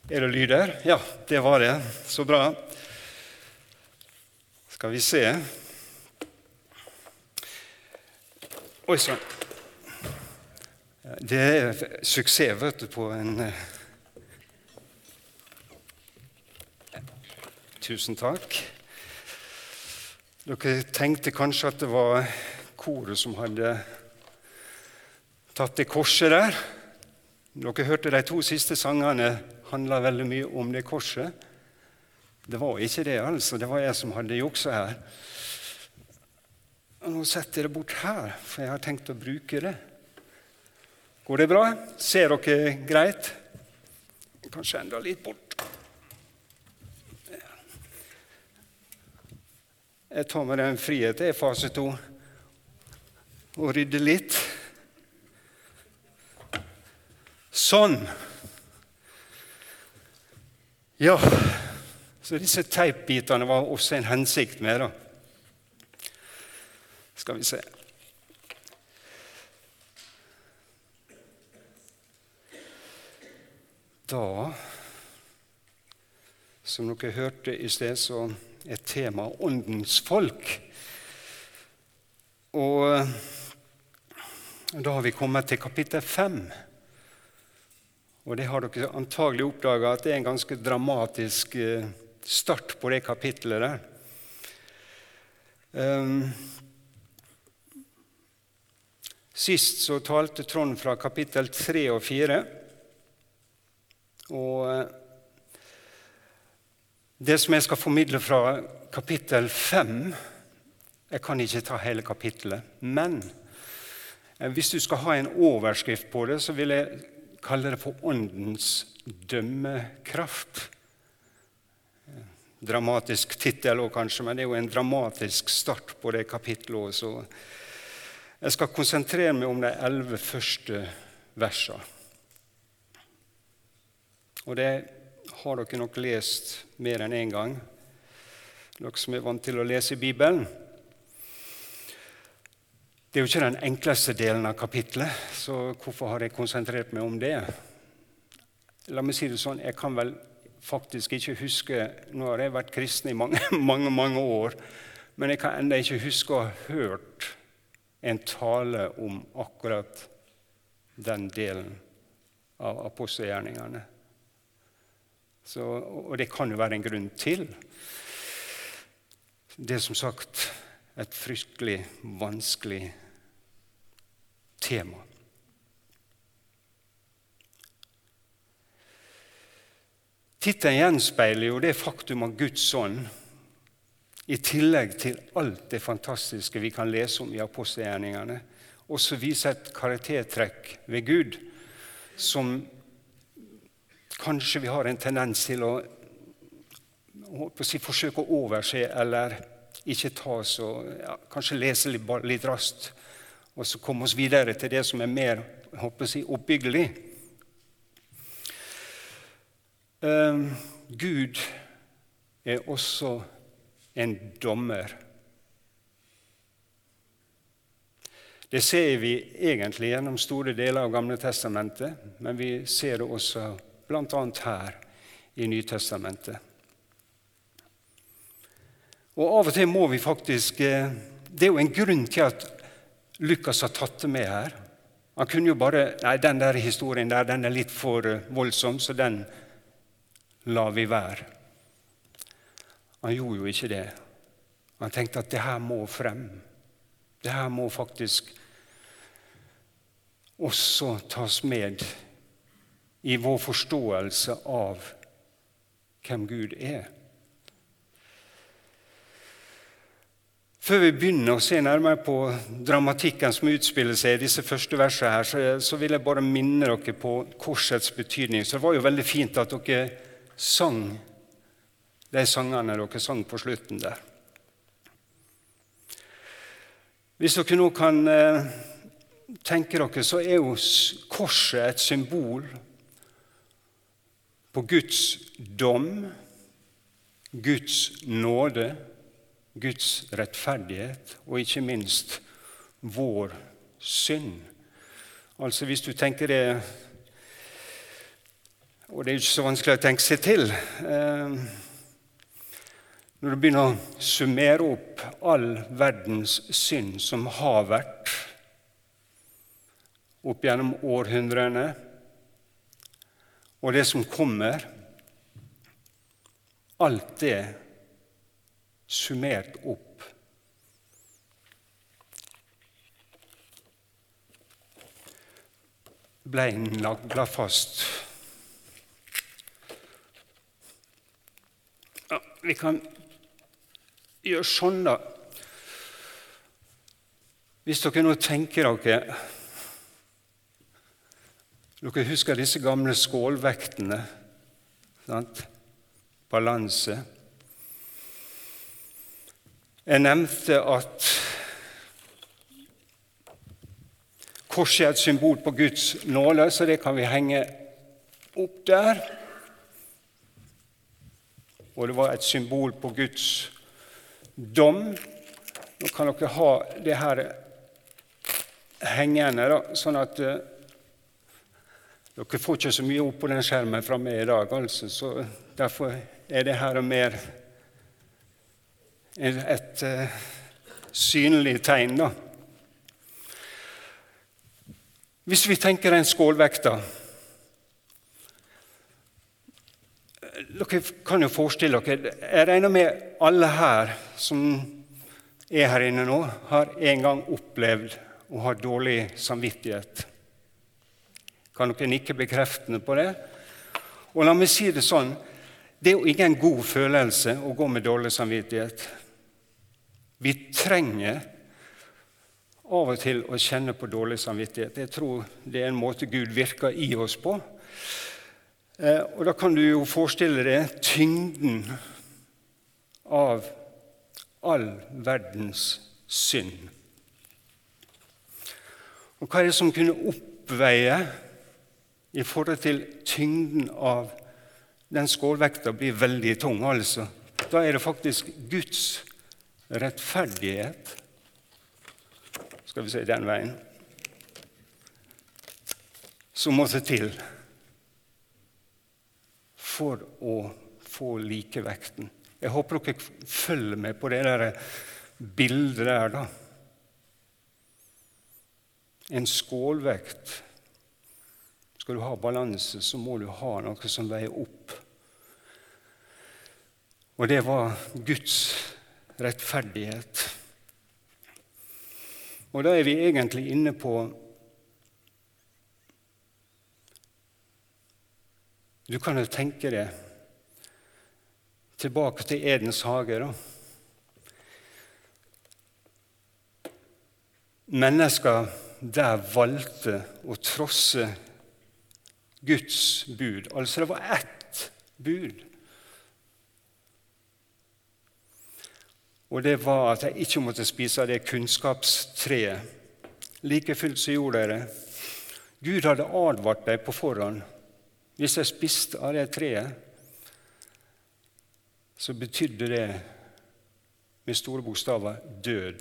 Er det lyder? Ja, det var det. Så bra. Skal vi se. Oi, sånn. Det er suksess, vet du, på en... Tusen takk. Dere tenkte kanskje at det var koret som hadde tatt det korset der. Dere hørte de 2 siste sangene handlet veldig mye om det korset. Det var ikke det, altså. Det var jeg som hadde jukset her. Og nå setter jeg det bort her, for jeg har tenkt å bruke det. Går det bra? Ser dere greit? Kanskje enda litt bort. Jeg tar med den frihet i fase 2 og rydde litt. Sånn. Ja, så disse teipbitene var også en hensikt med, da. Skal vi se. Da, som dere hørte i sted, så er tema åndens folk. Og da har vi kommet til kapittel 5. Og det har dere antagelig oppdaget at det er en ganske dramatisk start på det kapittelet der. Sist så talte Trond fra kapittel 3 og 4. Og det som jeg skal formidle fra kapittel 5, jeg kan ikke ta hele kapittelet, men hvis du skal ha en overskrift på det, så vil jeg kalle det for åndens dømmekraft. Dramatisk titel også kanskje, men det er jo en dramatisk start på det kapittelet også. Jeg skal konsentrere meg om de 11 første versene. Og det har dere nok lest mer enn en gang, dere som er vant til å lese i Bibelen. Det er jo ikke den enkleste delen av kapittelet, så hvorfor har jeg konsentrert meg om det? La meg si det sånn, jeg kan vel faktisk ikke huske, nå har jeg vært kristen i mange år, men jeg kan enda ikke huske å ha hørt en tale om akkurat den delen av apostelgjerningene. Og det kan jo være en grunn til. Det er som sagt et fryktelig vanskelig tema. Tittelen gjenspeiler jo det faktum at Guds ånd, i tillegg til alt det fantastiske vi kan lese om i apostelgjerningene, også viser et karaktertrekk ved Gud, som kanskje vi har en tendens til å forsøke å overse, eller ikke ta oss og kanskje lese litt raskt, og så komme oss videre til det som er mer oppbyggelig. Gud er også en dommer. Det ser vi egentlig gjennom store deler av Gamle testamentet, men vi ser det også blant annet her i Nytestamentet. Og av og til må vi faktisk, det er jo en grunn til at Lukas har tatt det med her. Han kunne jo bare, nei, den der historien der, den er litt for voldsom, så den lar vi være. Han gjorde jo ikke det. Han tenkte at det her må frem. Det her må faktisk også tas med i vår forståelse av hvem Gud er. Før vi begynner å se nærmere på dramatikken som utspiller seg i disse første versene her, så vil jeg bare minne dere på korsets betydning. Så det var jo veldig fint at dere sang de sangene dere sang på slutten der. Hvis dere nå kan tenke dere, så er jo korset et symbol på Guds dom, Guds nåde, Guds rettferdighet og ikke minst vår synd. Altså hvis du tenker det Og det er ikke så vanskelig å tenke seg til. Når du begynner å summere opp all verdens synd som har vært opp gjennom århundrene, og det som kommer, alt det summert opp, ble naglet fast. Ja, vi kan gjøre sånn da. Hvis dere nå tenker dere husker disse gamle skålvektene, sant? Balanse. Jeg nevnte at korset er et symbol på Guds nåde, så det kan vi henge opp der. Og det var et symbol på Guds dom. Nå kan dere ha det her hengende, da, sånn at dere får ikke så mye opp på den skjermen fra meg i dag, altså, så derfor er det her mer et synlig tegn, da. Hvis vi tenker en skålvekt, da. Dere kan jo forestille dere, jeg regner med alle her som er her inne nå, har en gang opplevd å ha dårlig samvittighet. Kan dere nikke bekreftende på det? Og la meg si det sånn, det er jo ingen god følelse å gå med dårlig samvittighet. Vi trenger av og til å kjenne på dårlig samvittighet. Jeg tror det er en måte Gud virker i oss på. Og da kan du jo forestille deg tyngden av all verdens synd. Og hva er det som kunne oppveie i forhold til tyngden av den skålvekta blir veldig tung, altså. Da er det faktisk Guds rettferdighet, skal vi si den veien, som måtte til for å få likevekten. Jeg håper dere følger med på det der bildet der, da. En skålvekt. Skal du ha balanse, så må du ha noe som veier opp. Og det var Guds rettferdighet. Og da er vi egentlig inne på Du kan jo tenke det tilbake til Edens hage, da. Mennesker der valgte å trosse Guds bud. Altså det var ett bud. Og det var at jeg ikke måtte spise av det kunnskapstreet. Like fullt så gjorde jeg det. Gud hadde advart deg på forhånd. Hvis jeg spiste av det treet, så betydde det med store bokstaver død.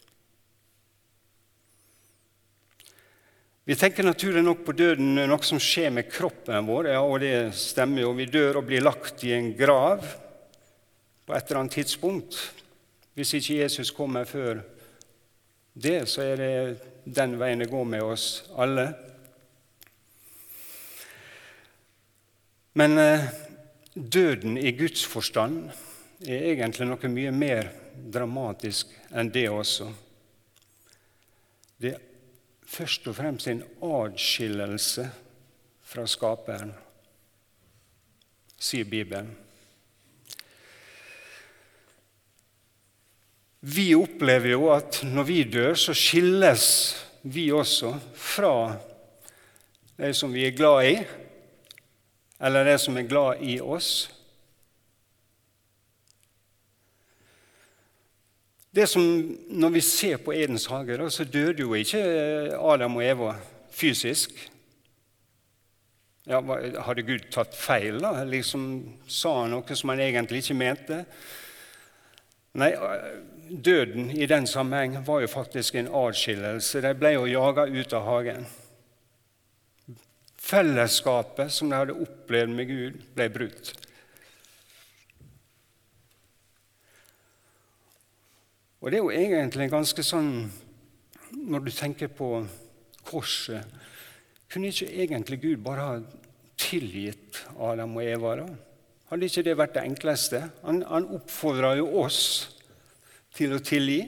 Vi tenker naturlig nok på døden, noe som skjer med kroppen vår, ja, og det stemmer jo. Vi dør og blir lagt i en grav på et eller annet tidspunkt. Hvis ikke Jesus kommer før det, så er det den veien det går med oss alle. Men døden i Guds forstand er egentlig noe mye mer dramatisk enn det også. Det er først og fremst en adskillelse fra skaperen, sier Bibelen. Vi opplever jo at når vi dør, så skilles vi også fra det som vi er glad i, eller det som er glad i oss. Det som, når vi ser på Edens hage, da, så døde jo ikke Adam og Eva fysisk. Ja, hadde Gud tatt feil, da? Liksom sa han noe som han egentlig ikke mente? Nei, døden i den sammenheng var jo faktisk en adskillelse. De ble jo jaget ut av hagen. Fellesskapet som de hadde opplevd med Gud, ble brutt. Og det er jo egentlig ganske sånn, når du tenker på korset, kunne ikke egentlig Gud bare ha tilgitt Adam og Eva da? Hadde ikke det vært det enkleste? Han oppfordrer jo oss til å tilgi.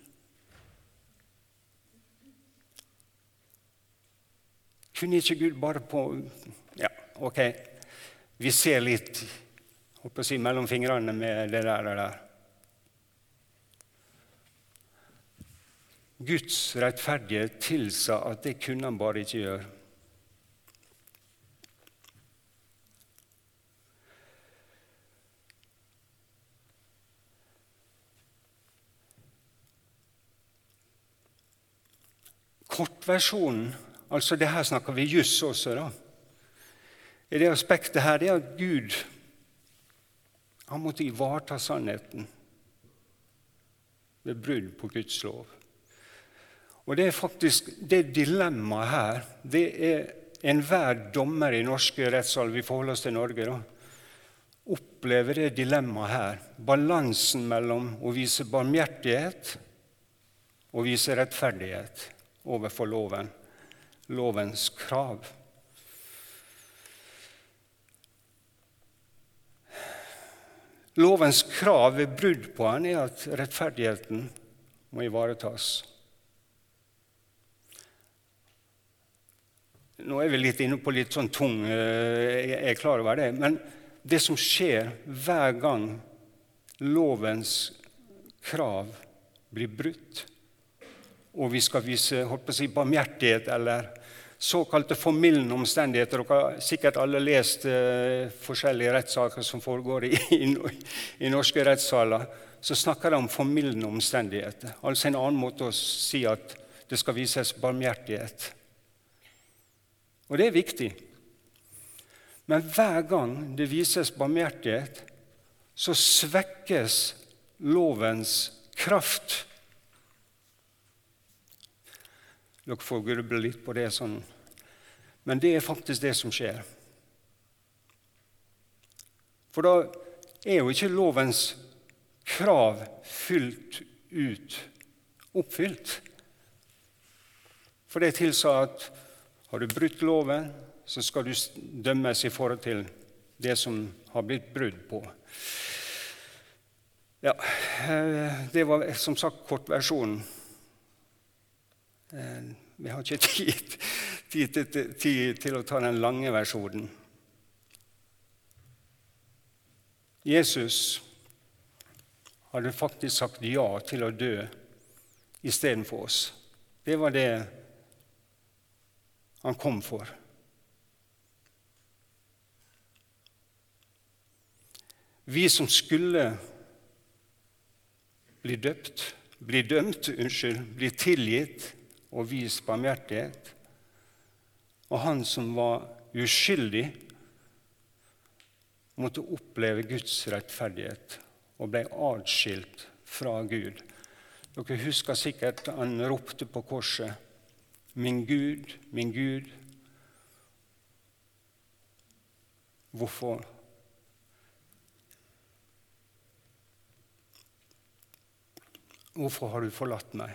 Kunne ikke Gud bare på, ja, ok, vi ser litt, håper å si, mellom fingrene med det der og der. Guds rettferdighet tilsa at det kunne han bare ikke gjøre. Kortversjonen, altså det her snakker vi juss også da. I det aspektet her, det er at Gud, han måtte ivareta sannheten ved brudd på Guds lov. Og det er faktisk, det dilemmaet her, det er enhver dommer i norske rettssal, vi forholder oss til Norge da, opplever det dilemmaet her, balansen mellom å vise barmhjertighet og vise rettferdighet overfor loven, lovens krav. Lovens krav ved brudd på den er at rettferdigheten må ivaretas. Nå er vi litt inne på litt sånn tung, jeg er klar over det, men det som skjer hver gang lovens krav blir brutt, og vi skal vise, holdt på å si, barmhjertighet eller såkalte formildende omstendigheter. Dere har sikkert alle lest forskjellige rettssaker som foregår i norske rettssaler. Så snakker de om formildende omstendigheter. Altså en annen måte å si at det skal vises barmhjertighet. Og det er viktig. Men hver gang det vises barmhjertighet, så svekkes lovens kraft. Dere får gruble litt på det sånn. Men det er faktisk det som skjer. For da er jo ikke lovens krav fullt ut oppfylt. For det tilsa at har du brutt loven, så skal du dømmes i forhold til det som har blitt brudd på. Ja, det var som sagt kortversjonen. Vi har ikke tid til å ta den lange versjonen. Jesus hadde faktisk sagt ja til å dø i stedet for oss. Det var det han kom for. Vi som skulle bli dømt, bli tilgitt og vist barmhjertighet, og han som var uskyldig, måtte oppleve Guds rettferdighet og ble adskilt fra Gud. Dere husker sikkert han ropte på korset, min Gud, hvorfor? Hvorfor har du forlatt meg?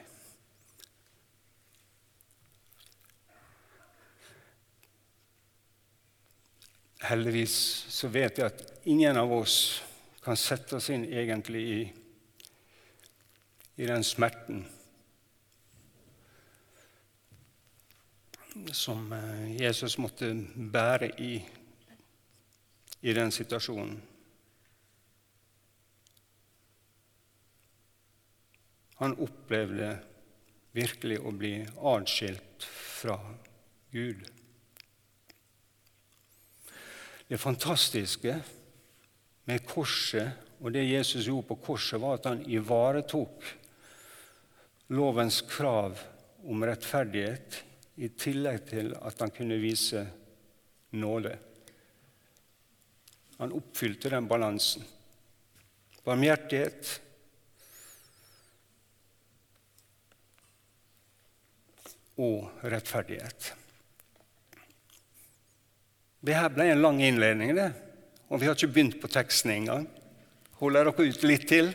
Heldigvis så vet jeg at ingen av oss kan sette oss inn egentlig i den smerten som Jesus måtte bære i den situasjonen. Han opplevde virkelig å bli adskilt fra Gud. Det fantastiske med korset og det Jesus gjorde på korset var at han ivaretok lovens krav om rettferdighet i tillegg til at han kunne vise nåde. Han oppfylte den balansen. Barmhjertighet og rettferdighet. Det her ble en lang innledning, det. Og vi har ikke begynt på teksten engang. Holder dere ut litt til?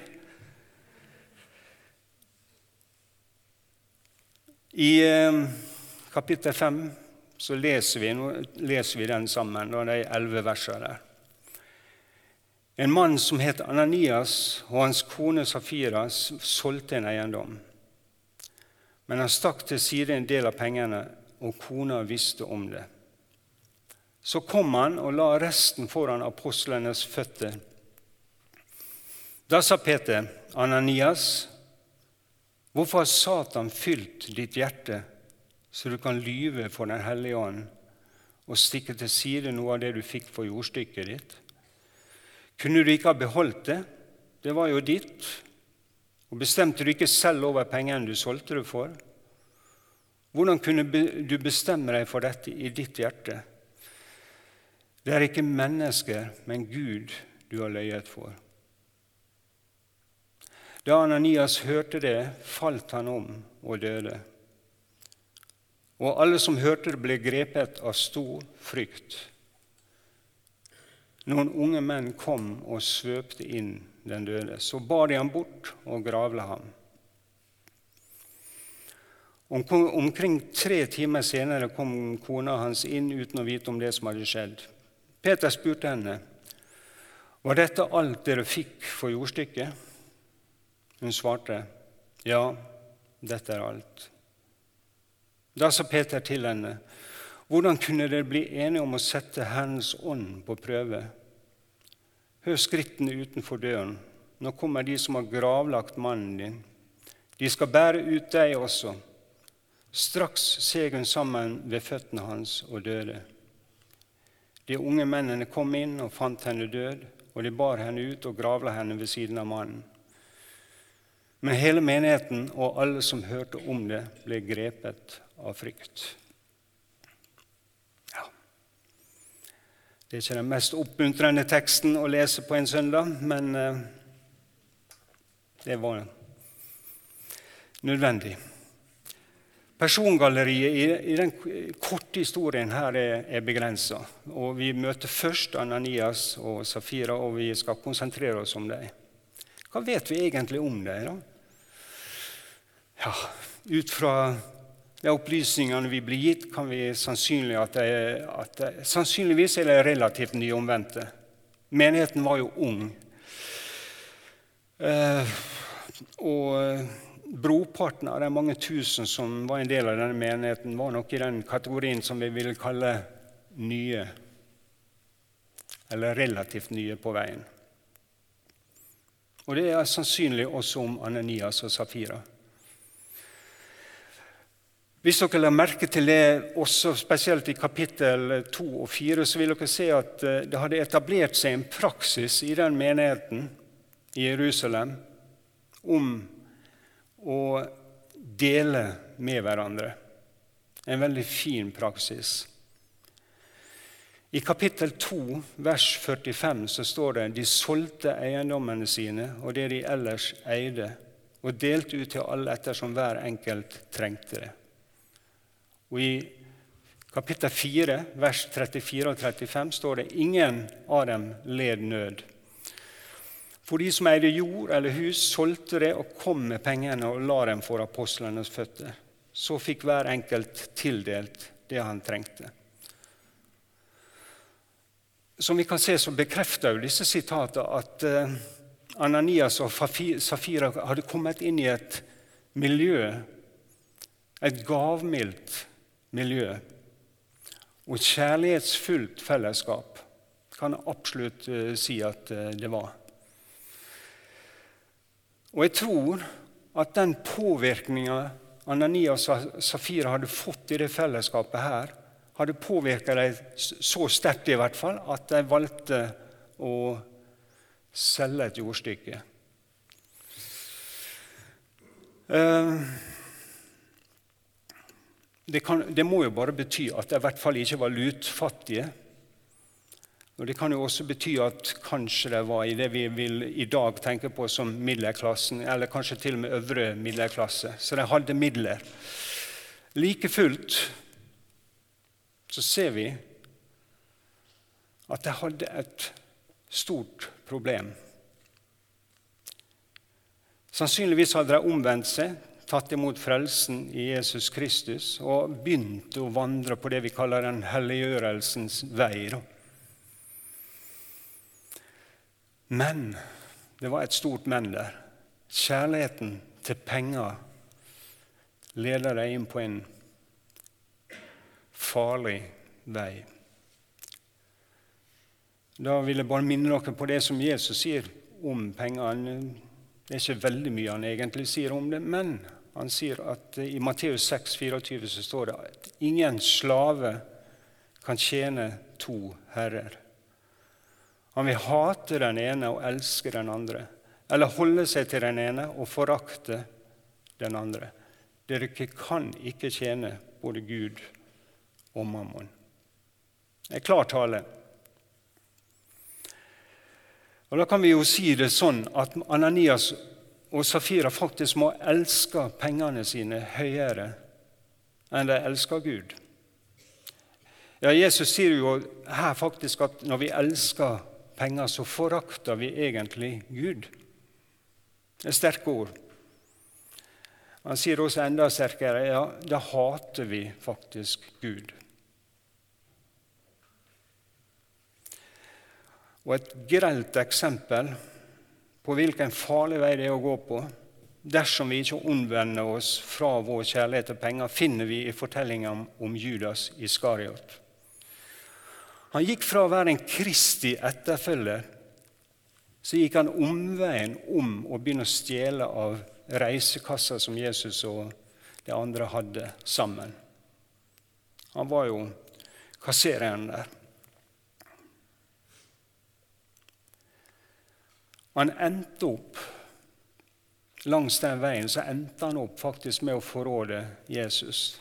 I kapittel 5 så leser vi den sammen, og det 11 verser der. En mann som het Ananias og hans kone Safira solgte en eiendom. Men han stakk til side en del av pengene, og kona visste om det. Så kom han og la resten foran apostlenes føtter. Da sa Peter, Ananias, hvorfor har Satan fylt ditt hjerte, så du kan lyve for den hellige ånd og stikke til side noe av det du fikk for jordstykket ditt? Kunne du ikke ha beholdt det? Det var jo ditt. Og bestemte du ikke selv over pengene du solgte det for? Hvordan kunne du bestemme deg for dette i ditt hjerte? Det ikke mennesker, men Gud du har løyet for. Da Ananias hørte det, falt han om og døde. Og alle som hørte det, ble grepet av stor frykt. Noen unge menn kom og svøpte inn den døde. Så bar de ham bort og gravla ham. Omkring 3 timer senere kom kona hans inn uten å vite om det som hadde skjedd. Peter spurte henne, var dette alt dere fikk for jordstykket? Hun svarte, ja, dette alt. Da sa Peter til henne, hvordan kunne dere bli enige om å sette Herrens ånd på prøve? Hør skrittene utenfor døren. Nå kommer de som har gravlagt mannen din. De skal bære ut deg også. Straks seg hun sammen ved føttene hans og døde. De unge mennene kom inn og fant henne død, og de bar henne ut og gravla henne ved siden av mannen. Men hele menigheten og alle som hørte om det, ble grepet av frykt. Ja. Det ikke den mest oppmuntrende teksten å lese på en søndag, men det var nødvendig. Persongalleriet i den korte historien her er begrenset, og vi møter først Ananias og Safira, og vi skal konsentrere oss om dem. Hva vet vi egentlig om dem, da? Ja, ut fra de opplysningene vi blir gitt, kan vi sannsynligvis er de relativt nyomvendte. Menigheten var jo ung, og broparten av de mange tusen som var en del av denne menigheten, var nok i den kategorien som vi ville kalle nye, eller relativt nye på veien. Og det er sannsynlig også om Ananias og Safira. Hvis dere la merke til det, også spesielt i kapittel 2 og 4, så vil dere se at det hadde etablert seg en praksis i den menigheten i Jerusalem om å dele med hverandre. En veldig fin praksis. I kapittel 2, vers 45, så står det de solgte eiendommene sine og det de ellers eide, og delte ut til alle ettersom hver enkelt trengte det. Og i kapittel 4, vers 34 og 35 står det ingen av dem led nød. For de som eide jord eller hus, solgte det og kom med pengene og la dem for apostlenes føtter. Så fikk hver enkelt tildelt det han trengte. Som vi kan se, så bekrefter jo disse sitatene at Ananias og Safira hadde kommet inn i et miljø, et gavmildt miljø, og et kjærlighetsfullt fellesskap, kan jeg absolutt si at det var. Og jeg tror at den påvirkningen Ananias og Safira hadde fått i det fellesskapet her, hadde påvirket dem så sterkt i hvert fall, at de valgte å selge et jordstykke. Det må jo bare bety at de i hvert fall ikke var lutfattige. Og det kan jo også bety at kanskje det var i det vi vil i dag tenke på som middelklassen, eller kanskje til og med øvre middelklasse. Så de hadde midler. Like fullt så ser vi at de hadde et stort problem. Sannsynligvis hadde de omvendt seg, tatt imot frelsen i Jesus Kristus og begynt å vandre på det vi kaller den helliggjørelsens vei. Men det var et stort men der. Kjærligheten til penger leder deg inn på en farlig vei. Da vil jeg bare minne dere på det som Jesus sier om penger. Det er ikke veldig mye han egentlig sier om det, men han sier at i Matteus 6,24 så står det at ingen slave kan tjene to herrer. Han vil hate den ene og elske den andre, eller holde seg til den ene og forakte den andre. Dere kan ikke tjene både Gud og mammon. Det er klar tale. Og da kan vi jo si det sånn at Ananias og Safira faktisk må elske pengene sine høyere enn de elsker Gud. Ja, Jesus sier jo her faktisk at når vi elsker penger, så forakter vi egentlig Gud. Det er sterke ord. Han sier også enda sterkere, ja, da hater vi faktisk Gud. Og et grelt eksempel på hvilken farlig vei det er å gå på, dersom vi ikke omvender oss fra vår kjærlighet til penger, finner vi i fortellingen om Judas Iskariot. Han gikk fra å være en Kristi etterfølger, så gikk han omveien om å begynne å stjele av reisekasser som Jesus og de andre hadde sammen. Han var jo kassereren der. Han endte opp, langs den veien, så endte han opp faktisk med å forråde Jesus.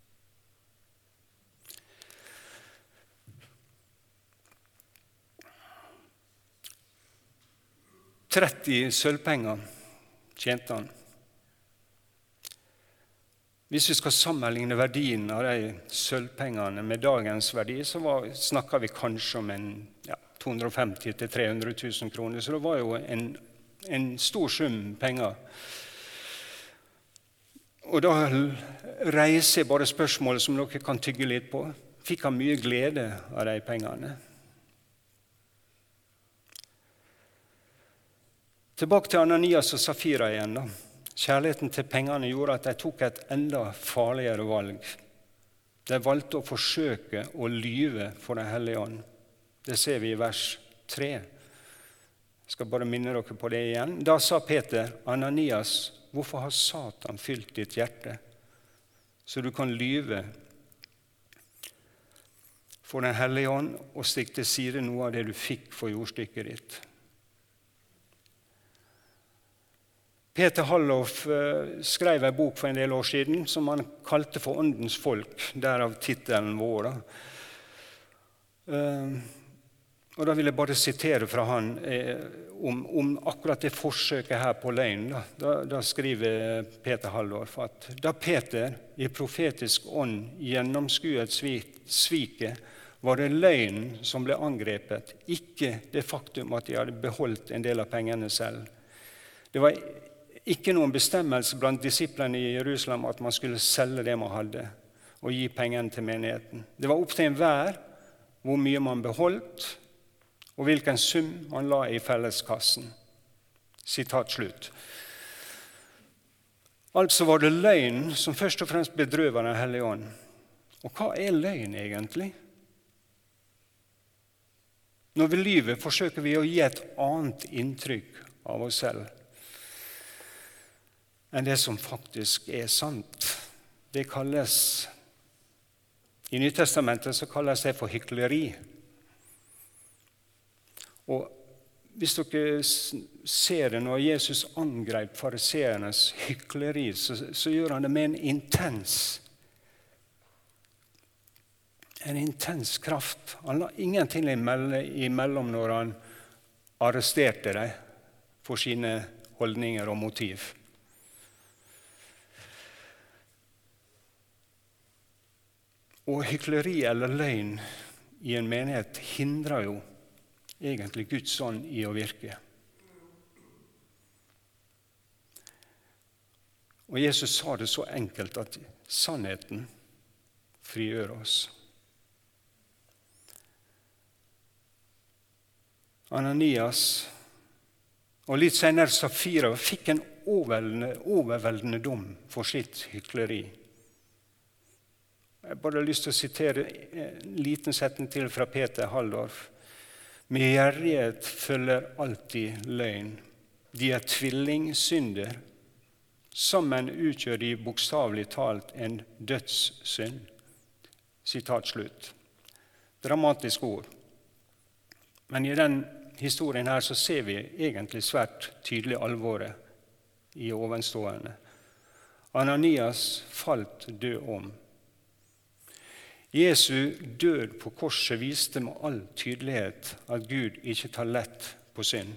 $30 sølvpenger tjente han. Hvis vi skal sammenligne verdien av de sølvpengene med dagens verdi, så snakker vi kanskje om 250 til 300 000 kroner, så det var jo en stor sum penger. Og da reiser jeg bare spørsmålet som dere kan tygge litt på. Fikk han mye glede av de pengene? Tilbake til Ananias og Safira igjen. Kjærligheten til pengene gjorde at de tok et enda farligere valg. De valgte å forsøke å lyve for Den hellige ånd. Det ser vi i vers 3. Jeg skal bare minne dere på det igjen. Da sa Peter, Ananias, hvorfor har Satan fylt ditt hjerte, så du kan lyve for Den hellige ånd og stikke til side noe av det du fikk for jordstykket ditt? Peter Hallof skrev en bok for en del år siden som han kalte for Åndens folk, derav tittelen vår. Og da vil jeg bare sitere fra han om akkurat det forsøket her på løgn. Da skriver Peter Halldorf at da Peter i profetisk ånd gjennomskuet sviket, var det løgn som ble angrepet, ikke det faktum at de hadde beholdt en del av pengene selv. Det var ikke noen bestemmelse blant disiplene i Jerusalem at man skulle selge det man hadde og gi pengene til menigheten. Det var opp til enhver hvor mye man beholdt, og hvilken sum man la i felleskassen. Sitat slutt. Altså var det løgn som først og fremst bedrøver Den hellige ånd. Og hva er løgn egentlig? Når vi lyver, forsøker vi å gi et annet inntrykk av oss selv enn det som faktisk er sant. Det kalles, i Nytestamentet så kalles det for hykleri. Og hvis dere ser det når Jesus angrep fariseernes hykleri, så gjør han det med en intens kraft. Han la ingenting imellom når han arresterte dem for sine holdninger og motiv. Og hykleri eller løgn i en menighet hindrer jo egentlig Guds ånd i å virke. Og Jesus sa det så enkelt at sannheten frigjør oss. Ananias og litt senere Safira fikk en overveldende dom for sitt hykleri. Jeg bare har lyst til å sitere en liten setning til fra Peter Halldorf. Med gjerrighet følger alltid løgn. De er tvillingsynder. Sammen utgjør de bokstavelig talt en dødssynd. Sitat slutt. Dramatisk ord. Men i den historien her så ser vi egentlig svært tydelig alvoret i ovenstående. Ananias falt død om. Jesu død på korset viste med all tydelighet at Gud ikke tar lett på synd.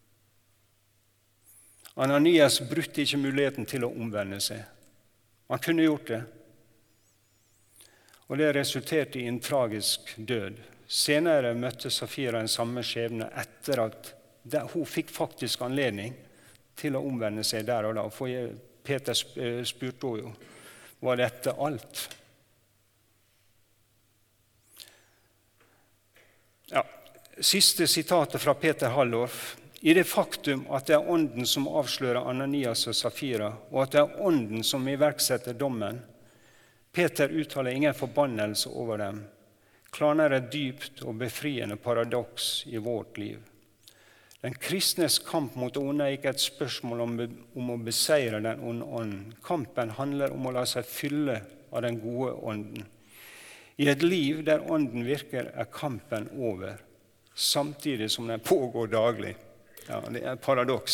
Ananias brukte ikke muligheten til å omvende seg. Han kunne gjort det. Og det resulterte i en tragisk død. Senere møtte Safira en samme skjebne etter at hun fikk faktisk anledning til å omvende seg der og da. For Peter spurte henne jo, var dette alt? Ja, siste sitatet fra Peter Halldorf. I det faktum at det er ånden som avslører Ananias og Safira, og at det er ånden som iverksetter dommen, Peter uttaler ingen forbannelse over dem, klarner et dypt og befriende paradoks i vårt liv. Den kristnes kamp mot onde er ikke et spørsmål om å beseire den onde ånden. Kampen handler om å la seg fylle av den gode ånden. I et liv der ånden virker, er kampen over, samtidig som den pågår daglig. Ja, det er et paradoks.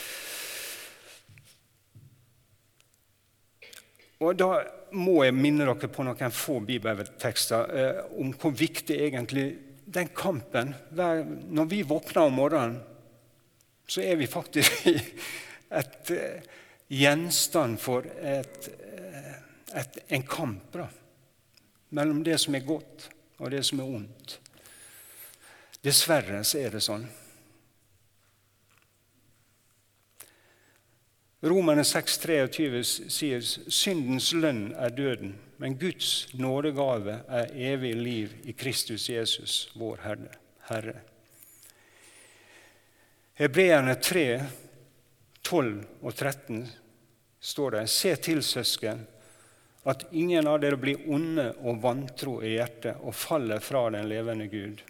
Og da må jeg minne dere på noen få bibeltekster om hvor viktig egentlig den kampen når vi våkner om morgenen, så er vi faktisk et gjenstand for en kamp mellom det som er godt og det som er ondt. Dessverre så er det sånn. Romerne 6,23 sier syndens lønn er døden, men Guds nådegave er evig liv i Kristus Jesus, vår Herre. Hebreerne 3, 12 og 13 står det: Se til, søsken, at ingen av dere blir onde og vantro i hjertet og faller fra den levende Gud.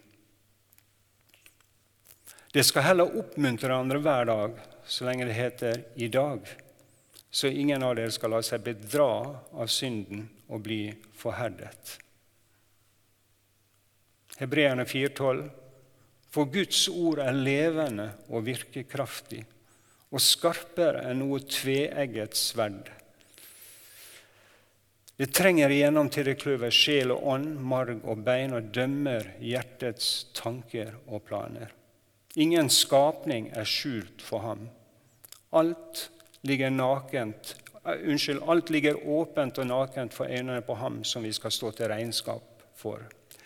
Det skal heller oppmuntre andre hver dag, så lenge det heter i dag, så ingen av dere skal la seg bedra av synden og bli forherdet. Hebreerne 4,12. For Guds ord er levende og virkekraftig, og skarpere enn noe tveegget sverd. Det trenger igjennom til det kløver sjel og ånd, marg og bein, og dømmer hjertets tanker og planer. Ingen skapning er skjult for ham. Alt ligger åpent og nakent for øynene på ham som vi skal stå til regnskap for.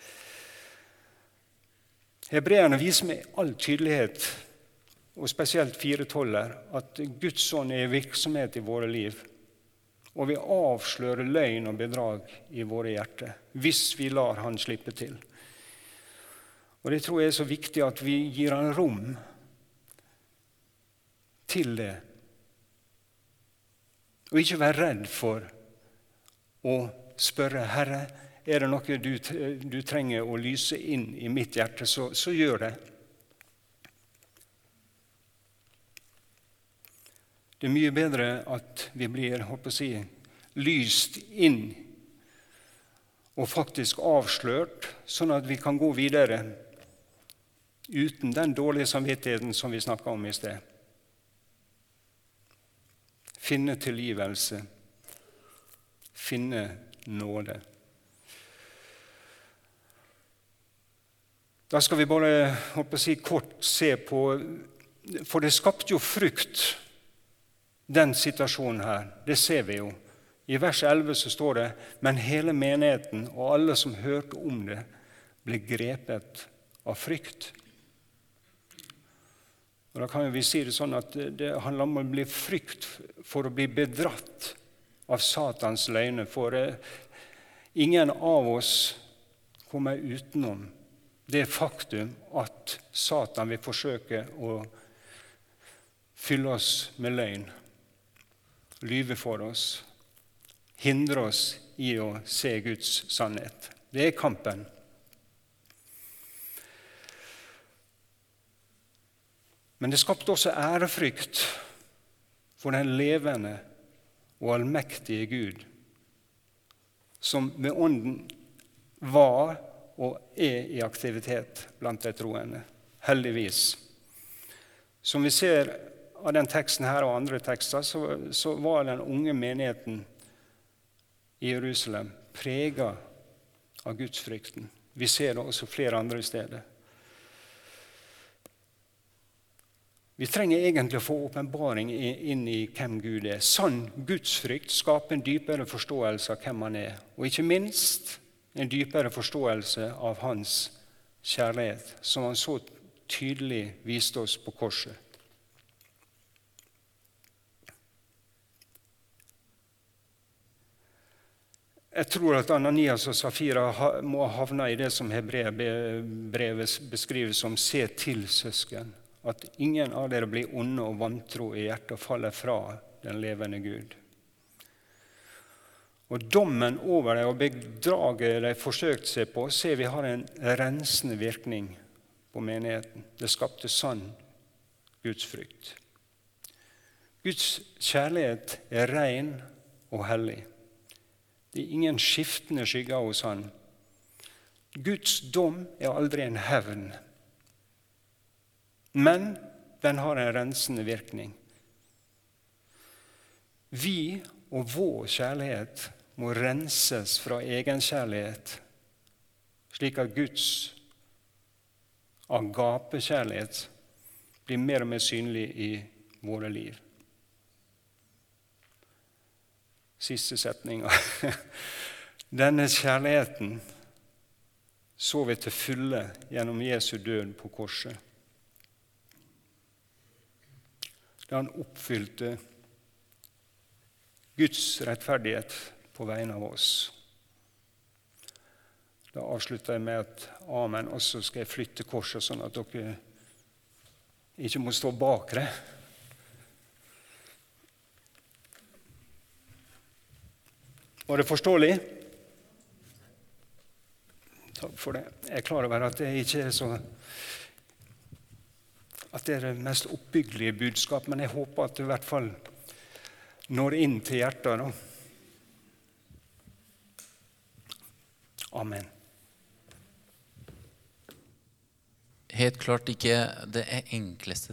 Hebreerne viser med all tydelighet, og spesielt 4,12, at Guds ånd er i virksomhet i våre liv, og vi avslører løgn og bedrag i våre hjerter, hvis vi lar han slippe til. Og det tror jeg er så viktig at vi gir han rom til det. Og ikke være redd for å spørre, Herre, er det noe du trenger å lyse inn i mitt hjerte, så gjør det. Det er mye bedre at vi blir, lyst inn og faktisk avslørt, sånn at vi kan gå videre uten den dårlige samvittigheten som vi snakket om i sted. Finne tilgivelse, finne nåde. Da skal vi bare kort se på, for det skapte jo frukt, den situasjonen her. Det ser vi jo. I vers 11 så står det, men hele menigheten og alle som hørte om det, blir grepet av frykt. Og da kan vi si det sånn at det handler om å bli frykt for å bli bedratt av Satans løgner, for ingen av oss kommer utenom det faktum at Satan vil forsøke å fylle oss med løgn, lyve for oss, hindre oss i å se Guds sannhet. Det er kampen. Men det skapte også ærefrykt for den levende og allmektige Gud, som med ånden var og er i aktivitet blant de troende, heldigvis. Som vi ser av den teksten her og andre tekster, så var den unge menigheten i Jerusalem preget av gudsfrykten. Vi ser det også flere andre steder. Vi trenger egentlig å få åpenbaring inn i hvem Gud er. Sann gudsfrykt skaper en dypere forståelse av hvem han er, og ikke minst en dypere forståelse av hans kjærlighet, som han så tydelig viste oss på korset. Jeg tror at Ananias og Safira må havne i det som Hebreerbrevet beskriver som «se til, søsken», at ingen av dere blir onde og vantro i hjertet og faller fra den levende Gud. Og dommen over det og bedraget de forsøkte seg på, ser vi har en rensende virkning på menigheten. Det skapte sann gudsfrykt. Guds kjærlighet er ren og hellig. Det er ingen skiftende skygger hos han. Guds dom er aldri en hevn, men den har en rensende virkning. Vi og vår kjærlighet må renses fra egenkjærlighet, slik at Guds agapekjærlighet blir mer og mer synlig i våre liv. Siste setninga. Denne kjærligheten så vi til fulle gjennom Jesu død på korset. Da han oppfylte Guds rettferdighet på vegne av oss. Da avslutter jeg med et amen, og så skal jeg flytte korset sånn at dere ikke må stå bak det. Var det forståelig? Takk for det. Jeg er klar over at det ikke er så at det er det mest oppbyggelige budskap, men jeg håper at det i hvert fall når inn til hjertet. Da. Amen. Helt klart ikke det enkleste